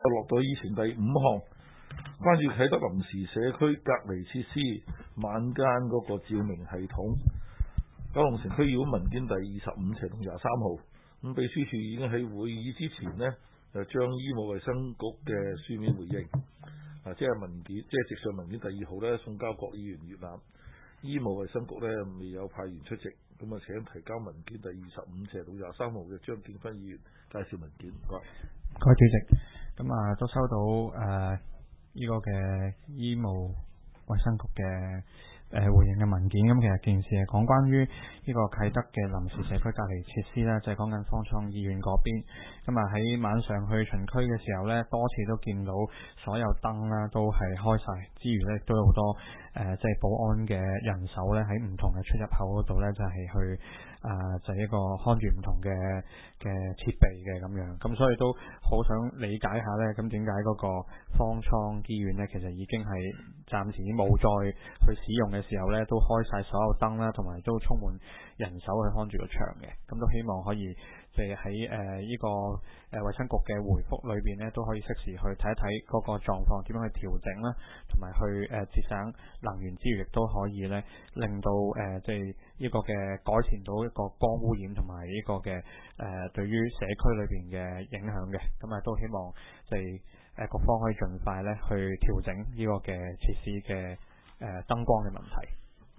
落到議程第5項，關注啟德臨時社區隔離設施晚間嗰個照明系統。九龍城區議會文件第25/23號，咁秘書處已經喺會議之前呢，就將醫務衛生局嘅書面回應，即係文件，即係直上文件第2號呢，送交郭議員閱覽。醫務衛生局呢未有派員出席，咁啊請提交文件第25/23號嘅張景芬議員介紹文件。各位主席，咁都收到呢個嘅醫務衛生局嘅回應嘅文件。咁其實件事係講關於呢個啟德嘅臨時社區隔離設施啦，就係講緊方艙醫院嗰邊。咁喺晚上去巡區嘅時候呢，多次都見到所有燈啦都係開晒，之餘呢都有好多即係保安嘅人手呢喺唔同嘅出入口嗰度呢，就係去就係一個看住唔同嘅設備嘅咁樣。咁所以都好想理解下呢，咁點解嗰個方艙醫院呢，其實已經係暫時冇再去使用嘅時候呢，都開晒所有燈啦，同埋都充滿人手去看住個場嘅。咁都希望可以即係喺呢個衛生局嘅回覆裏邊呢，都可以適時去睇一睇嗰個狀況點樣去調整啦，同埋去節省能源之餘，亦都可以呢令到即係呢個嘅改善到一個光污染同埋呢個嘅對於社區裏邊嘅影響嘅。咁都希望即係局方可以盡快呢去調整呢個嘅設施嘅燈光嘅問題。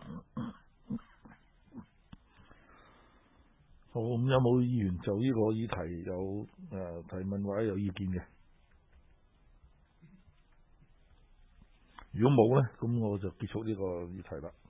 好，咁有冇議員就呢個議題有提問或者有意見嘅？如果冇呢，咁我就結束呢個議題啦。